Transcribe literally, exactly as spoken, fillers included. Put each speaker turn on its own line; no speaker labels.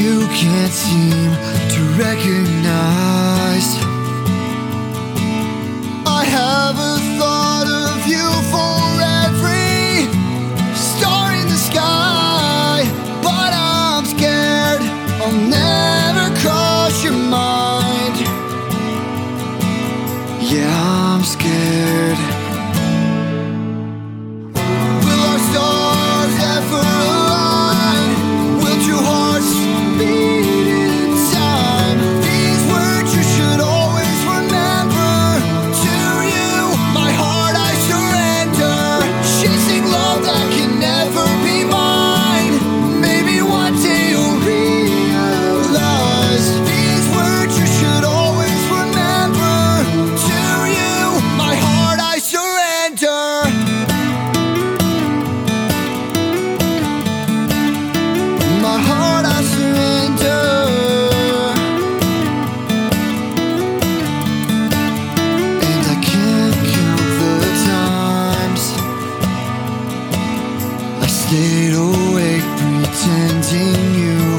you can't seem to recognize. I have a thought of you for every star in the sky, but I'm scared I'll never cross your mind. Yeah, I'm scared. Will our stars ever align? Will two hearts beat in time? These words you should always remember. To you, my heart I surrender. Chasing love that can never be mine. Maybe one day you'll realize. These words you should always remember. To you, my heart I surrender. My heart I surrender. And I can't count the times I stayed awake pretending you